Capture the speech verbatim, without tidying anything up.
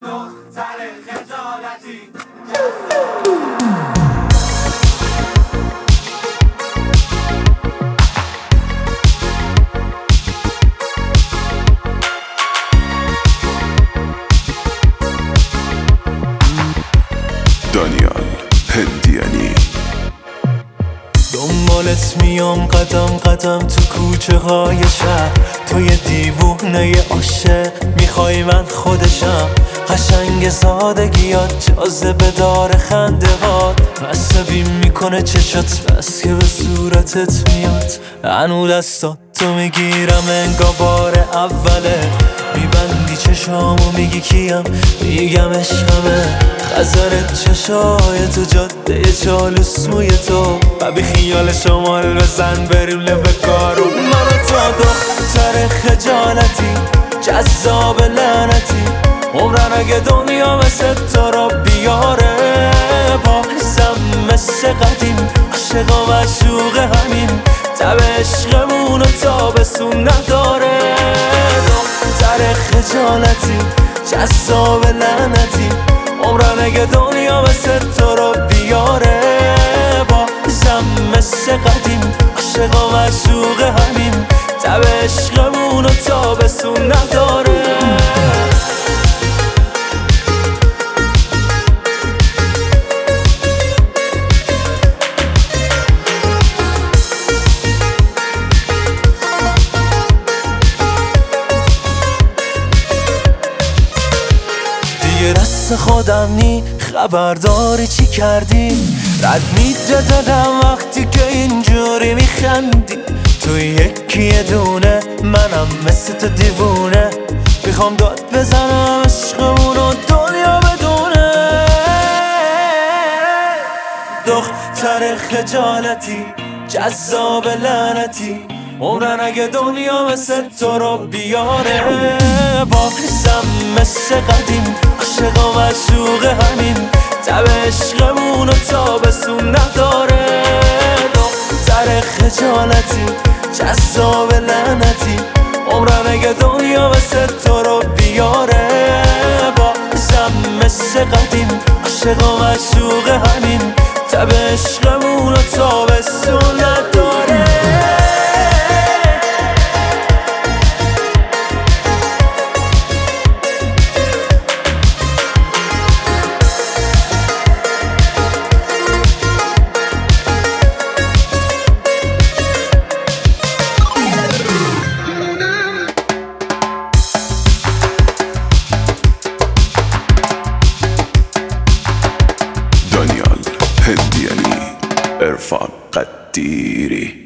دختر خجالتی دانیال هندیانی. دنبالت میام قدم قدم تو کوچه های شهر، تو یه دیوونه عاشق میخوای من خودشم. قشنگ سادگیات جاذبه داره خنده هات، عصبی میکنه چشات بس که به صورتت میاد. هنو دستات تو میگیرم انگار بار اوله، میبندی چشامو میگی کیم، میگم عشقمه. خزرت چشای تو جاده چالوس موی تو، و بی خیال شمال بزن بریم لب کارو. من تو دختر خجالتی جذاب لعنتی، عمرن اگه دنیا مثل تو را بیاره. بازم مثل قدیم عاشق و معشوق همین، تب عشقمون و تابستون نداره. دختر خجالتی جذاب لعنتی، عمرن اگه دنیا مثل تو را بیاره. بازم مثل قدیم عاشق و معشوق همین، تب عشقمون و تابستون نداره. دست خودم نی خبرداری چی کردی، رد میده دلم وقتی که اینجوری میخندی. تو یکی دونه منم مثل تو دیوونه، میخوام داد بزنم عشقمون و دنیا بدونه. دختر خجالتی جذاب لعنتی، عمرن اگه دنیا مثل تو رو بیاره. بازم مثل قدیم عاشق و معشوق همین، تب عشقمون و تابستون نداره. دختر خجالتی جذاب لعنتی، عمرن اگه دنیا مثل تو رو بیاره. بازم مثل قدیم عاشق و معشوق همین، تب عشقمون و تابستون نداره. دانیال هندیانی، عرفان قدیری.